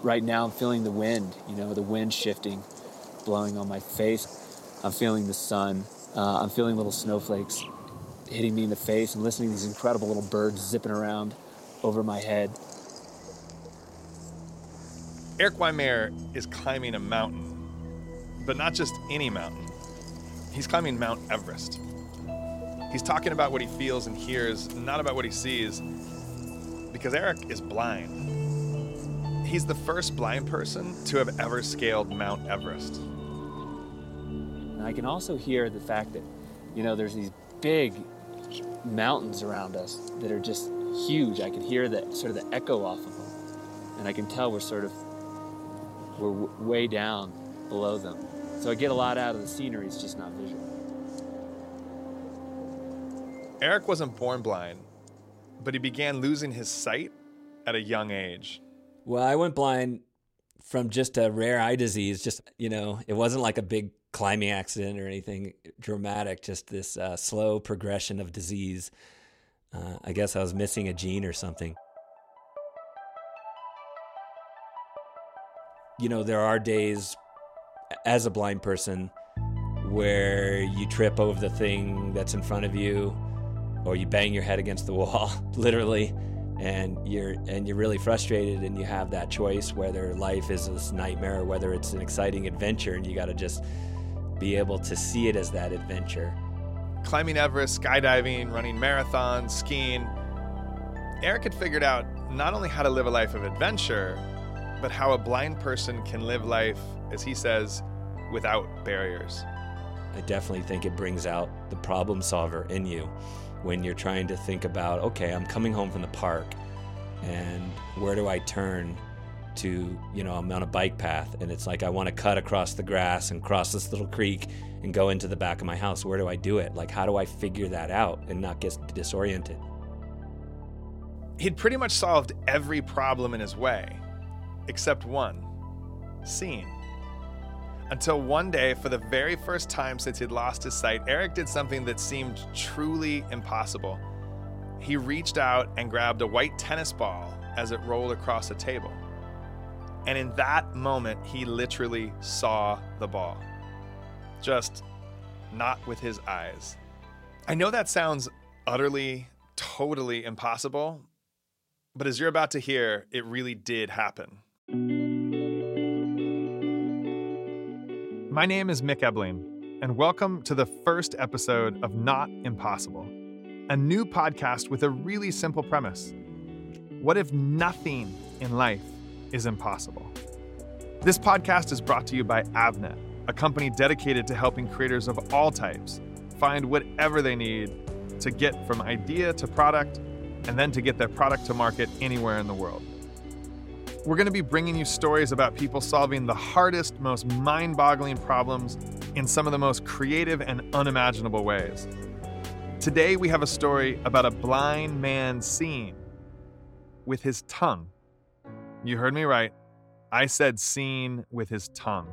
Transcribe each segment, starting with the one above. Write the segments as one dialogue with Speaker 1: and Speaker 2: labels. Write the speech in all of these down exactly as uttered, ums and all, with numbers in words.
Speaker 1: right now I'm feeling the wind, you know, the wind shifting, blowing on my face. I'm feeling the sun. Uh, I'm feeling little snowflakes hitting me in the face and listening to these incredible little birds zipping around over my head.
Speaker 2: Erik Weihenmayer is climbing a mountain, but not just any mountain. He's climbing Mount Everest. He's talking about what he feels and hears, not about what he sees, because Erik is blind. He's the first blind person to have ever scaled Mount Everest.
Speaker 1: And I can also hear the fact that, you know, there's these big mountains around us that are just huge. I can hear the sort of the echo off of them. And I can tell we're sort of, we're w- way down below them. So I get a lot out of the scenery, it's just not visual.
Speaker 2: Erik wasn't born blind, but he began losing his sight at a young age.
Speaker 3: Well, I went blind from just a rare eye disease. Just, you know, it wasn't like a big climbing accident or anything dramatic, just this uh, slow progression of disease. Uh, I guess I was missing a gene or something. You know, there are days as a blind person where you trip over the thing that's in front of you, or you bang your head against the wall, literally, and you're and you're really frustrated, and you have that choice whether life is this nightmare or whether it's an exciting adventure, and you got to just be able to see it as that adventure.
Speaker 2: Climbing Everest, skydiving, running marathons, skiing, Erik had figured out not only how to live a life of adventure, but how a blind person can live life, as he says, without barriers.
Speaker 3: I definitely think it brings out the problem solver in you when you're trying to think about, okay, I'm coming home from the park, and where do I turn to, you know, I'm on a bike path, and it's like I want to cut across the grass and cross this little creek and go into the back of my house. Where do I do it? Like, how do I figure that out and not get disoriented?
Speaker 2: He'd pretty much solved every problem in his way, except one: seeing. Until one day, for the very first time since he'd lost his sight, Erik did something that seemed truly impossible. He reached out and grabbed a white tennis ball as it rolled across a table. And in that moment, he literally saw the ball. Just not with his eyes. I know that sounds utterly, totally impossible, but as you're about to hear, it really did happen. My name is Mick Ebling, and welcome to the first episode of Not Impossible, a new podcast with a really simple premise. What if nothing in life is impossible? This podcast is brought to you by Avnet, a company dedicated to helping creators of all types find whatever they need to get from idea to product, and then to get their product to market anywhere in the world. We're going to be bringing you stories about people solving the hardest, most mind-boggling problems in some of the most creative and unimaginable ways. Today, we have a story about a blind man seeing with his tongue. You heard me right. I said seeing with his tongue.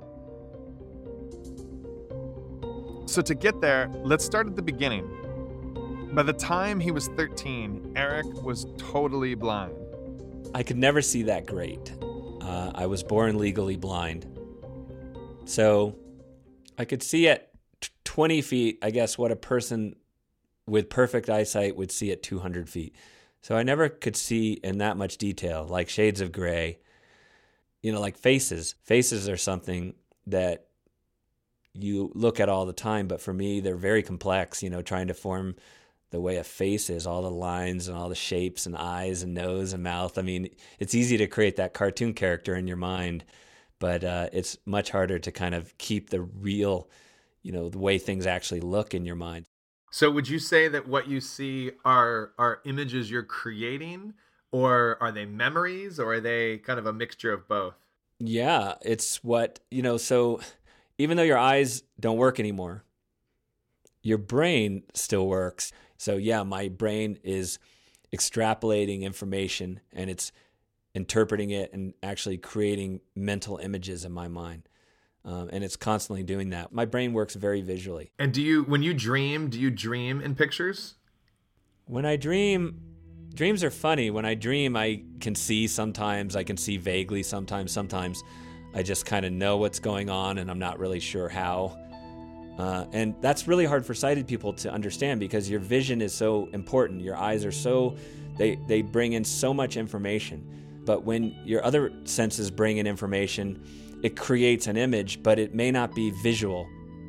Speaker 2: So to get there, let's start at the beginning. By the time he was thirteen, Erik was totally blind.
Speaker 3: I could never see that great. Uh, I was born legally blind. So I could see at t- twenty feet, I guess, what a person with perfect eyesight would see at two hundred feet. So I never could see in that much detail, like shades of gray. You know, like faces. Faces are something that you look at all the time, but for me, they're very complex, you know, trying to form the way a face is, all the lines and all the shapes and eyes and nose and mouth. I mean, it's easy to create that cartoon character in your mind, but uh, it's much harder to kind of keep the real, you know, the way things actually look in your mind.
Speaker 2: So would you say that what you see are are images you're creating, or are they memories, or are they kind of a mixture of both?
Speaker 3: Yeah, it's what, you know, so even though your eyes don't work anymore, your brain still works. So yeah, my brain is extrapolating information, and it's interpreting it and actually creating mental images in my mind. Um, and it's constantly doing that. My brain works very visually.
Speaker 2: And do you, when you dream, do you dream in pictures?
Speaker 3: When I dream, Dreams are funny. When I dream, I can see sometimes, I can see vaguely sometimes. Sometimes I just kind of know what's going on and I'm not really sure how. Uh, and that's really hard for sighted people to understand because your vision is so important. Your eyes are so, they, they bring in so much information. But when your other senses bring in information, it creates an image, but it may not be visual.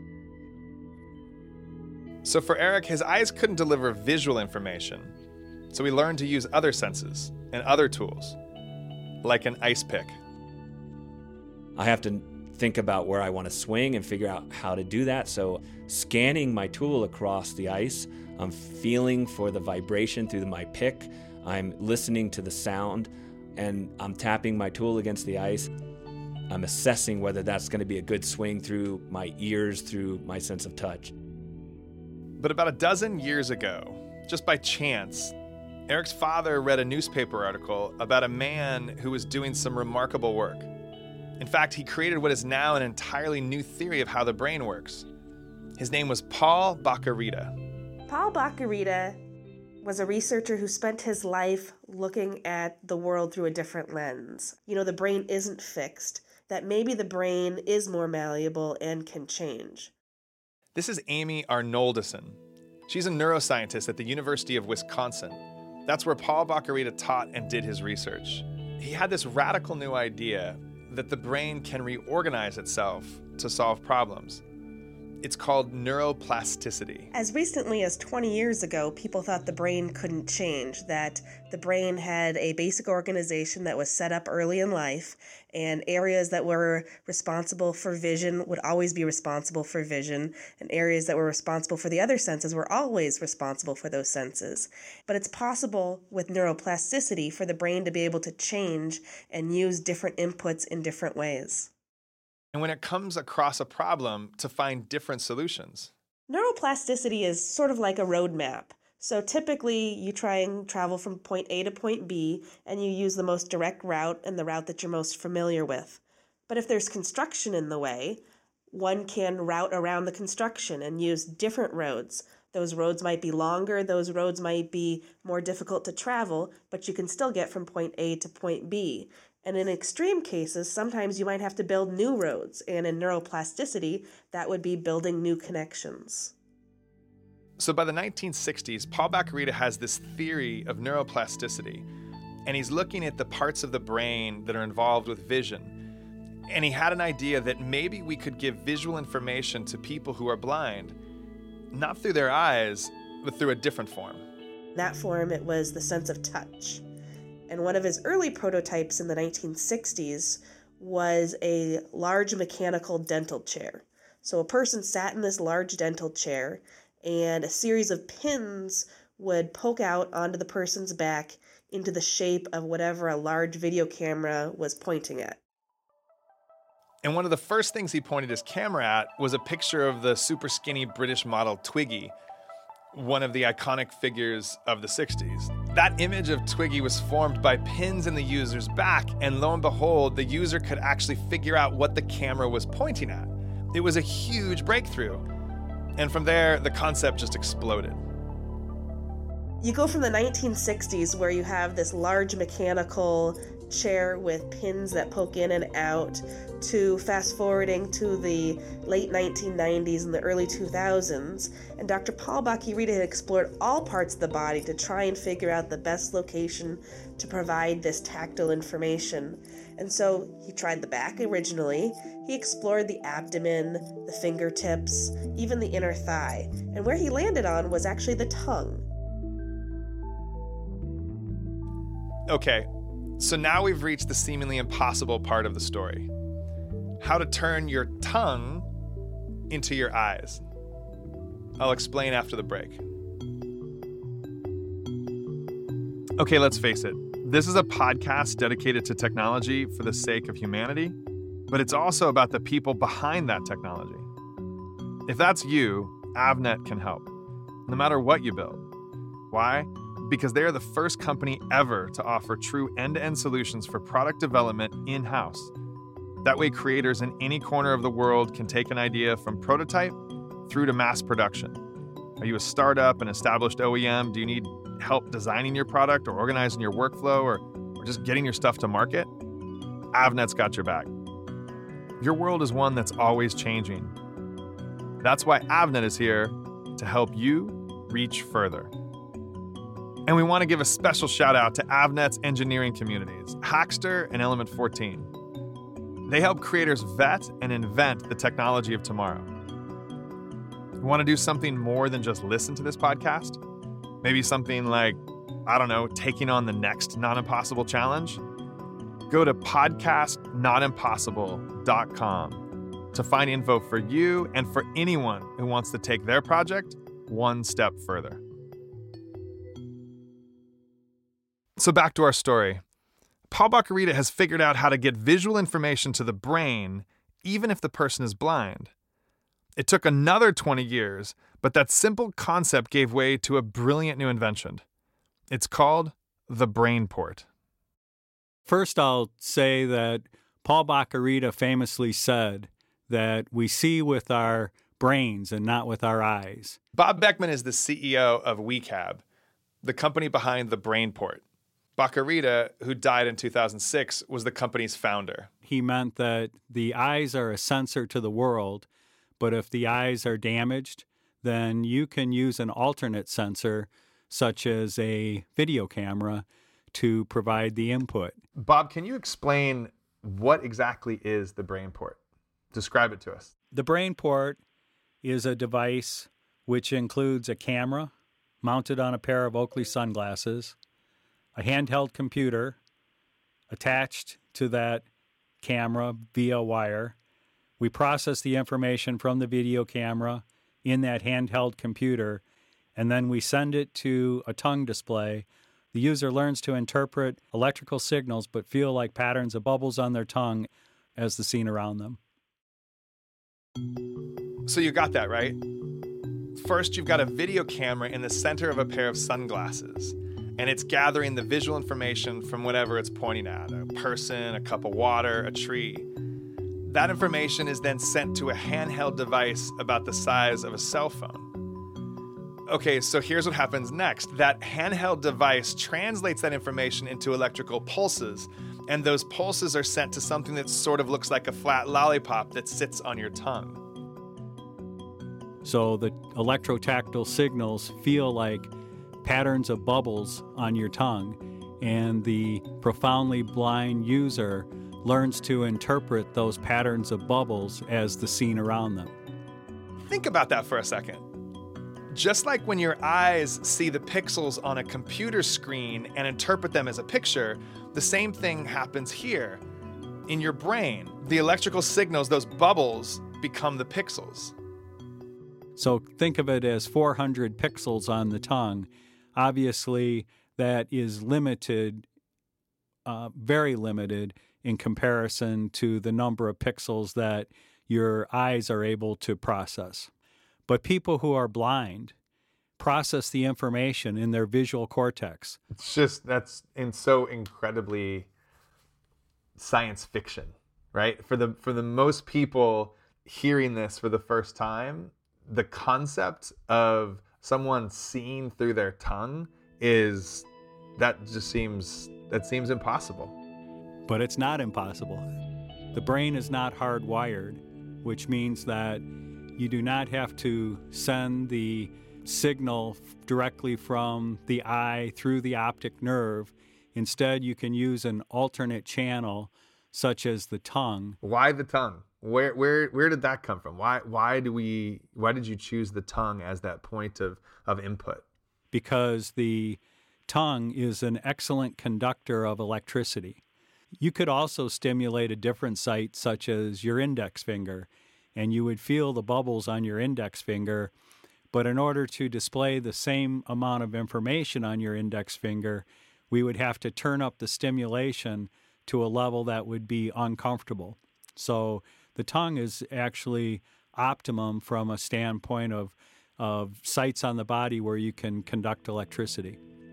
Speaker 2: So for Eric, his eyes couldn't deliver visual information. So he learned to use other senses and other tools, like an ice pick.
Speaker 3: I have to think about where I want to swing and figure out how to do that. So scanning my tool across the ice, I'm feeling for the vibration through my pick. I'm listening to the sound and I'm tapping my tool against the ice. I'm assessing whether that's going to be a good swing through my ears, through my sense of touch.
Speaker 2: But about a dozen years ago, just by chance, Eric's father read a newspaper article about a man who was doing some remarkable work. In fact, he created what is now an entirely new theory of how the brain works. His name was Paul Bach-y-Rita.
Speaker 4: Paul Bach-y-Rita was a researcher who spent his life looking at the world through a different lens. You know, the brain isn't fixed, that maybe the brain is more malleable and can change.
Speaker 2: This is Amy Arnoldson. She's a neuroscientist at the University of Wisconsin. That's where Paul Bach-y-Rita taught and did his research. He had this radical new idea that the brain can reorganize itself to solve problems. It's called neuroplasticity.
Speaker 4: As recently as twenty years ago, people thought the brain couldn't change, that the brain had a basic organization that was set up early in life, and areas that were responsible for vision would always be responsible for vision, and areas that were responsible for the other senses were always responsible for those senses. But it's possible with neuroplasticity for the brain to be able to change and use different inputs in different ways.
Speaker 2: And when it comes across a problem, to find different solutions.
Speaker 4: Neuroplasticity is sort of like a roadmap. So typically you try and travel from point A to point B, and you use the most direct route and the route that you're most familiar with. But if there's construction in the way, one can route around the construction and use different roads. Those roads might be longer, those roads might be more difficult to travel, but you can still get from point A to point B. And in extreme cases, sometimes you might have to build new roads. And in neuroplasticity, that would be building new connections.
Speaker 2: So by the nineteen sixties, Paul Bach-y-Rita has this theory of neuroplasticity. And he's looking at the parts of the brain that are involved with vision. And he had an idea that maybe we could give visual information to people who are blind, not through their eyes, but through a different form.
Speaker 4: In that form, it was the sense of touch. And one of his early prototypes in the nineteen sixties was a large mechanical dental chair. So a person sat in this large dental chair, and a series of pins would poke out onto the person's back into the shape of whatever a large video camera was pointing at.
Speaker 2: And one of the first things he pointed his camera at was a picture of the super skinny British model Twiggy, one of the iconic figures of the sixties. That image of Twiggy was formed by pins in the user's back, and lo and behold, the user could actually figure out what the camera was pointing at. It was a huge breakthrough. And from there, the concept just exploded.
Speaker 4: You go from the nineteen sixties, where you have this large mechanical chair with pins that poke in and out, to fast forwarding to the late nineteen nineties and the early two thousands, and Doctor Paul Bach-y-Rita had explored all parts of the body to try and figure out the best location to provide this tactile information. And so he tried the back originally, he explored the abdomen, the fingertips, even the inner thigh, and where he landed on was actually the tongue.
Speaker 2: Okay, so now we've reached the seemingly impossible part of the story. How to turn your tongue into your eyes. I'll explain after the break. Okay, let's face it. This is a podcast dedicated to technology for the sake of humanity, but it's also about the people behind that technology. If that's you, Avnet can help, no matter what you build. Why? Because they are the first company ever to offer true end-to-end solutions for product development in-house. That way, creators in any corner of the world can take an idea from prototype through to mass production. Are you a startup, an established O E M? Do you need help designing your product or organizing your workflow or, or just getting your stuff to market, Avnet's got your back. Your world is one that's always changing. That's why Avnet is here to help you reach further. And we want to give a special shout out to Avnet's engineering communities, Hackster and Element fourteen. They help creators vet and invent the technology of tomorrow. You want to do something more than just listen to this podcast? Maybe something like, I don't know, taking on the next Not Impossible challenge? Go to podcast not impossible dot com to find info for you and for anyone who wants to take their project one step further. So back to our story. Paul Bach-y-Rita has figured out how to get visual information to the brain even if the person is blind. It took another twenty years, but that simple concept gave way to a brilliant new invention. It's called the BrainPort.
Speaker 5: First, I'll say that Paul Bach-y-Rita famously said that we see with our brains and not with our eyes.
Speaker 2: Bob Beckman is the C E O of WeCab, the company behind the BrainPort. Bach-y-Rita, who died in two thousand six, was the company's founder.
Speaker 5: He meant that the eyes are a sensor to the world, but if the eyes are damaged, then you can use an alternate sensor, such as a video camera, to provide the input.
Speaker 2: Bob, can you explain what exactly is the BrainPort? Describe it to us.
Speaker 5: The BrainPort is a device which includes a camera mounted on a pair of Oakley sunglasses, a handheld computer attached to that camera via wire. We process the information from the video camera in that handheld computer, and then we send it to a tongue display. The user learns to interpret electrical signals but feel like patterns of bubbles on their tongue as the scene around them.
Speaker 2: So you got that, right? First, you've got a video camera in the center of a pair of sunglasses, and it's gathering the visual information from whatever it's pointing at, a person, a cup of water, a tree. That information is then sent to a handheld device about the size of a cell phone. Okay, so here's what happens next. That handheld device translates that information into electrical pulses, and those pulses are sent to something that sort of looks like a flat lollipop that sits on your tongue.
Speaker 5: So the electrotactile signals feel like patterns of bubbles on your tongue, and the profoundly blind user learns to interpret those patterns of bubbles as the scene around them.
Speaker 2: Think about that for a second. Just like when your eyes see the pixels on a computer screen and interpret them as a picture, the same thing happens here. In your brain, the electrical signals, those bubbles, become the pixels.
Speaker 5: So think of it as four hundred pixels on the tongue. Obviously, that is limited, uh, very limited, in comparison to the number of pixels that your eyes are able to process. But people who are blind process the information in their visual cortex.
Speaker 2: It's just, that's in so incredibly science fiction, right? For the for the most people hearing this for the first time, the concept of someone seeing through their tongue is, that just seems, that seems impossible.
Speaker 5: But it's not impossible. The brain is not hardwired, which means that you do not have to send the signal directly from the eye through the optic nerve. Instead, you can use an alternate channel, such as the tongue.
Speaker 2: Why the tongue? Where where where did that come from? Why why do we why did you choose the tongue as that point of, of input?
Speaker 5: Because the tongue is an excellent conductor of electricity. You could also stimulate a different site, such as your index finger, and you would feel the bubbles on your index finger. But in order to display the same amount of information on your index finger, we would have to turn up the stimulation to a level that would be uncomfortable. So the tongue is actually optimum from a standpoint of, of sites on the body where you can conduct electricity.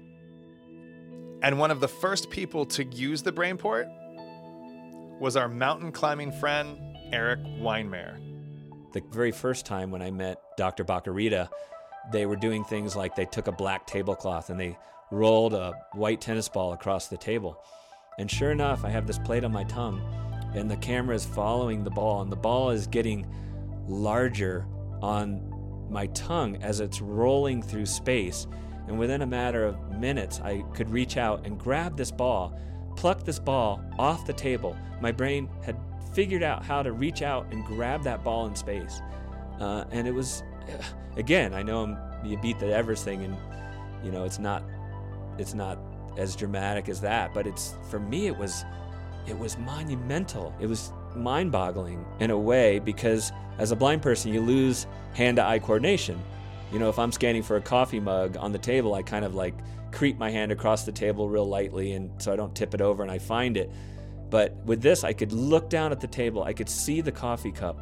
Speaker 2: And one of the first people to use the BrainPort was our mountain climbing friend, Eric Weinmayer.
Speaker 3: The very first time when I met Doctor Bach-y-Rita, they were doing things like they took a black tablecloth and they rolled a white tennis ball across the table. And sure enough, I have this plate on my tongue, and the camera is following the ball, and the ball is getting larger on my tongue as it's rolling through space. And within a matter of minutes, I could reach out and grab this ball, pluck this ball off the table. My brain had figured out how to reach out and grab that ball in space. Uh, and it was, again, I know I'm, you beat the Everest thing, and you know it's not, it's not as dramatic as that. But it's, for me, it was, it was monumental. It was mind-boggling in a way, because as a blind person, you lose hand-to-eye coordination. You know, if I'm scanning for a coffee mug on the table, I kind of like creep my hand across the table real lightly, and so I don't tip it over and I find it. But with this, I could look down at the table, I could see the coffee cup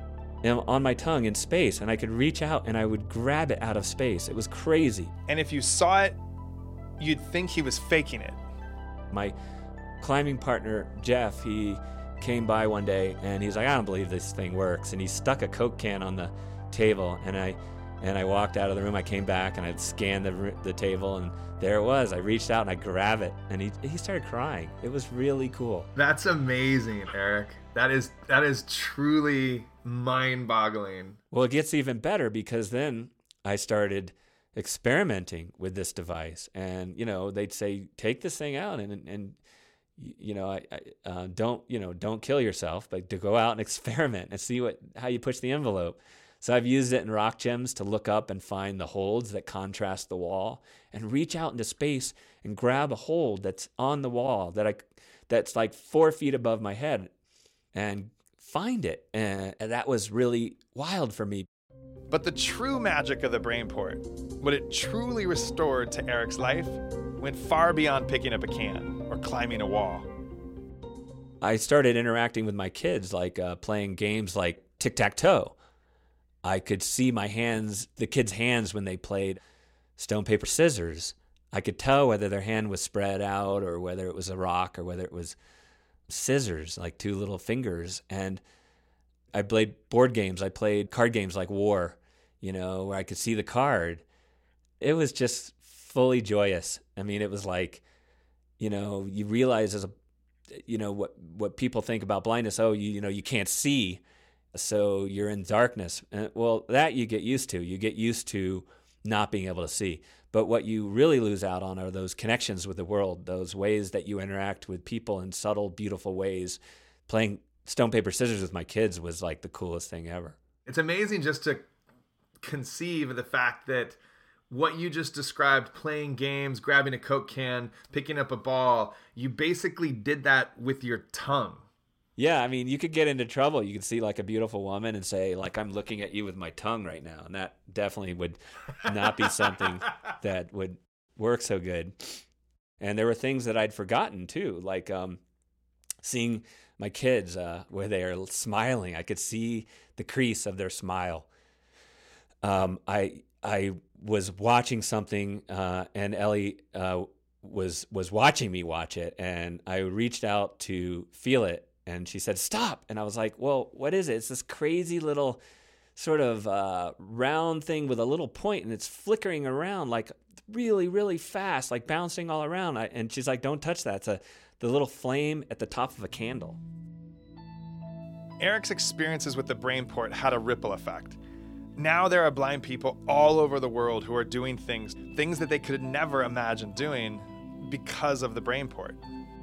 Speaker 3: on my tongue in space, and I could reach out and I would grab it out of space. It was crazy.
Speaker 2: And if you saw it, you'd think he was faking it.
Speaker 3: My climbing partner, Jeff, he came by one day and he's like, I don't believe this thing works. And he stuck a Coke can on the table, and I and I walked out of the room. I came back and I scanned the the table, and there it was. I reached out and I grabbed it, and he he started crying. It was really cool.
Speaker 2: That's amazing, Eric. That is that is truly mind-boggling.
Speaker 3: Well, it gets even better, because then I started experimenting with this device, and you know, they'd say, take this thing out and and you know, I, I uh, don't you know don't kill yourself, but to go out and experiment and see what how you push the envelope. So I've used it in rock gems to look up and find the holds that contrast the wall, and reach out into space and grab a hold that's on the wall that I that's like four feet above my head, and find it. And that was really wild for me.
Speaker 2: But the true magic of the BrainPort, what it truly restored to Eric's life, went far beyond picking up a can or climbing a wall.
Speaker 3: I started interacting with my kids, like uh, playing games like tic-tac-toe. I could see my hands, the kids' hands when they played stone, paper, scissors. I could tell whether their hand was spread out or whether it was a rock or whether it was scissors, like two little fingers. And I played board games. I played card games like War, you know, where I could see the card. It was just fully joyous. I mean, it was like, you know, you realize as a, you know, what, what people think about blindness. Oh, you, you know, you can't see, so you're in darkness. And, well, that you get used to. You get used to not being able to see. But what you really lose out on are those connections with the world, those ways that you interact with people in subtle, beautiful ways. Playing stone, paper, scissors with my kids was like the coolest thing ever.
Speaker 2: It's amazing just to conceive of the fact that what you just described, playing games, grabbing a Coke can, picking up a ball, you basically did that with your tongue.
Speaker 3: Yeah, I mean, you could get into trouble. You could see like a beautiful woman and say, like, I'm looking at you with my tongue right now. And that definitely would not be something that would work so good. And there were things that I'd forgotten too, like um, seeing my kids uh, where they are smiling. I could see the crease of their smile. Um, I I was watching something uh, and Ellie uh, was was watching me watch it, and I reached out to feel it. And she said, stop. And I was like, well, what is it? It's this crazy little sort of uh, round thing with a little point, and it's flickering around like really, really fast, like bouncing all around. I, and she's like, don't touch that. It's a, the little flame at the top of a candle.
Speaker 2: Eric's experiences with the BrainPort had a ripple effect. Now there are blind people all over the world who are doing things, things that they could never imagine doing because of the BrainPort.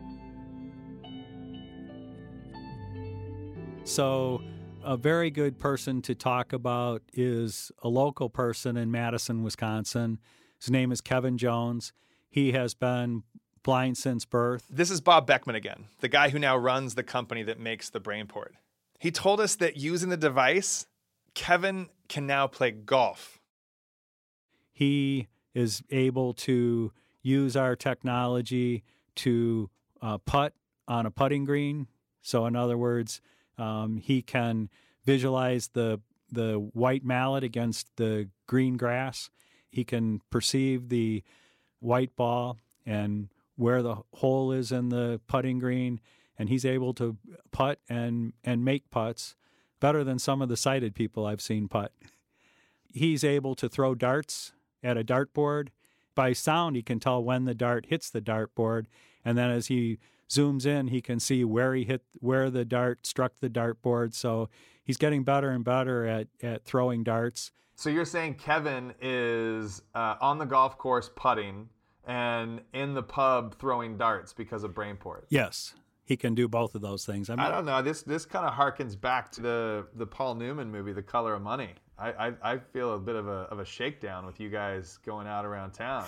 Speaker 5: So a very good person to talk about is a local person in Madison, Wisconsin. His name is Kevin Jones. He has been blind since birth.
Speaker 2: This is Bob Beckman again, the guy who now runs the company that makes the BrainPort. He told us that using the device, Kevin can now play golf.
Speaker 5: He is able to use our technology to uh, putt on a putting green. So in other words, Um, he can visualize the the white mallet against the green grass. He can perceive the white ball and where the hole is in the putting green, and he's able to putt and, and make putts better than some of the sighted people I've seen putt. He's able to throw darts at a dartboard by sound, he can tell when the dart hits the dartboard. And then as he zooms in, he can see where he hit, where the dart struck the dartboard. So he's getting better and better at, at throwing darts.
Speaker 2: So you're saying Kevin is uh, on the golf course putting and in the pub throwing darts because of Brainport?
Speaker 5: Yes, he can do both of those things. I, mean,
Speaker 2: I don't know. This this kind of harkens back to the the Paul Newman movie, The Color of Money. I, I, I feel a bit of a of a shakedown with you guys going out around town.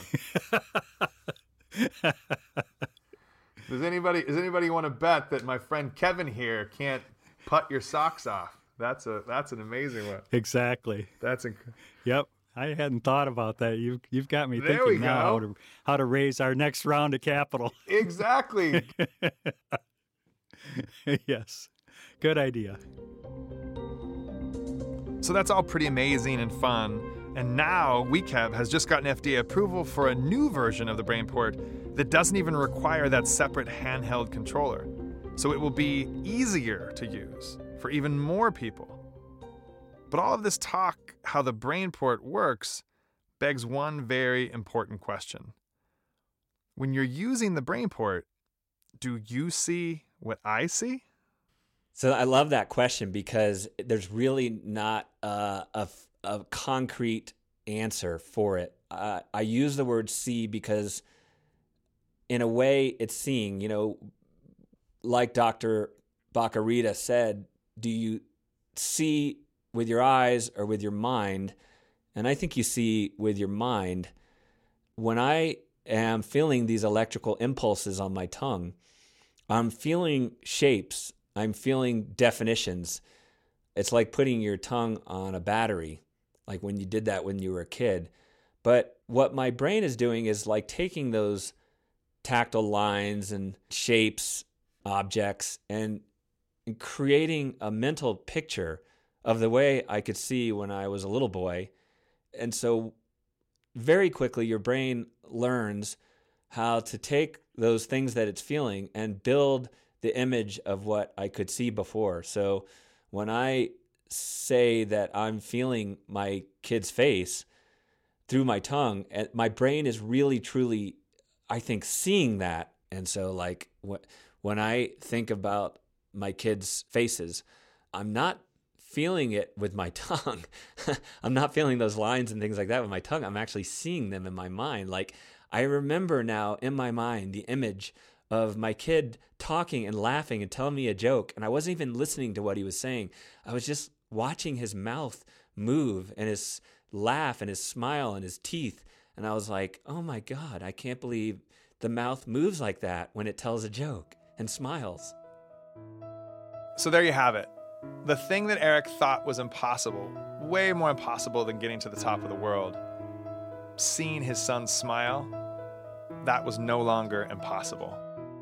Speaker 2: Does anybody does anybody want to bet that my friend Kevin here can't putt your socks off? That's a that's an amazing one.
Speaker 5: Exactly.
Speaker 2: That's inc-
Speaker 5: Yep. I hadn't thought about that. You've you've got me
Speaker 2: there we
Speaker 5: thinking now
Speaker 2: go.
Speaker 5: how to how to raise our next round of capital.
Speaker 2: Exactly.
Speaker 5: Yes. Good idea.
Speaker 2: So that's all pretty amazing and fun. And now WeCab has just gotten F D A approval for a new version of the Brainport that doesn't even require that separate handheld controller. So it will be easier to use for even more people. But all of this talk, how the Brainport works, begs one very important question. When you're using the Brainport, do you see what I see?
Speaker 3: So I love that question because there's really not a, a, a concrete answer for it. Uh, I use the word see because in a way it's seeing, you know, like Doctor Baccarita said, do you see with your eyes or with your mind? And I think you see with your mind. When I am feeling these electrical impulses on my tongue, I'm feeling shapes. I'm feeling definitions. It's like putting your tongue on a battery, like when you did that when you were a kid. But what my brain is doing is like taking those tactile lines and shapes, objects, and creating a mental picture of the way I could see when I was a little boy. And so very quickly your brain learns how to take those things that it's feeling and build the image of what I could see before. So when I say that I'm feeling my kid's face through my tongue, my brain is really, truly, I think, seeing that. And so like when I think about my kids' faces, I'm not feeling it with my tongue. I'm not feeling those lines and things like that with my tongue. I'm actually seeing them in my mind. Like I remember now in my mind the image of my kid talking and laughing and telling me a joke. And I wasn't even listening to what he was saying. I was just watching his mouth move and his laugh and his smile and his teeth. And I was like, oh my God, I can't believe the mouth moves like that when it tells a joke and smiles.
Speaker 2: So there you have it. The thing that Eric thought was impossible, way more impossible than getting to the top of the world, seeing his son smile, that was no longer impossible.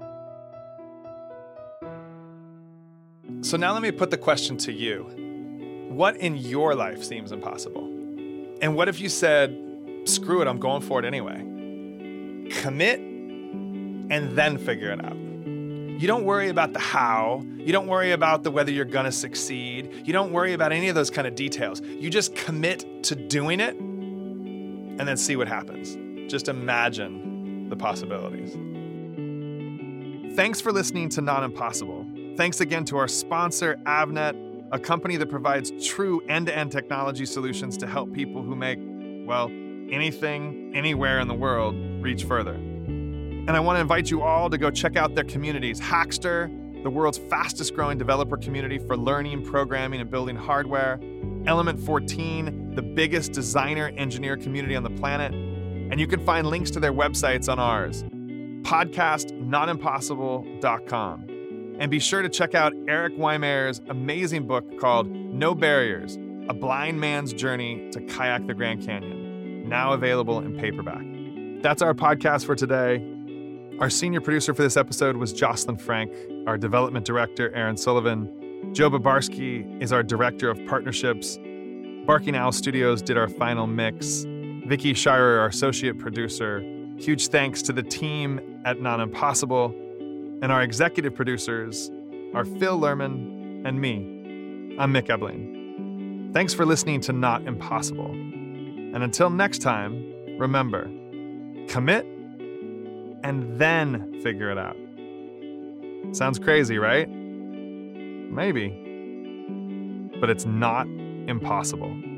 Speaker 2: So now let me put the question to you. What in your life seems impossible? And what if you said, screw it, I'm going for it anyway? Commit and then figure it out. You don't worry about the how. You don't worry about the whether you're going to succeed. You don't worry about any of those kind of details. You just commit to doing it and then see what happens. Just imagine the possibilities. Thanks for listening to Not Impossible. Thanks again to our sponsor, Avnet, a company that provides true end-to-end technology solutions to help people who make, well, anything, anywhere in the world reach further. And I want to invite you all to go check out their communities. Hackster, the world's fastest growing developer community for learning, programming, and building hardware. Element fourteen, the biggest designer engineer community on the planet. And you can find links to their websites on ours, podcast not impossible dot com. And be sure to check out Eric Weimer's amazing book called No Barriers, A Blind Man's Journey to Kayak the Grand Canyon, now available in paperback. That's our podcast for today. Our senior producer for this episode was Jocelyn Frank, our development director, Aaron Sullivan. Joe Babarski is our director of partnerships. Barking Owl Studios did our final mix. Vicky Shirer, our associate producer. Huge thanks to the team at Not Impossible. And our executive producers are Phil Lerman and me. I'm Mick Ebling. Thanks for listening to Not Impossible. And until next time, remember, commit, and then figure it out. Sounds crazy, right? Maybe. But it's not impossible.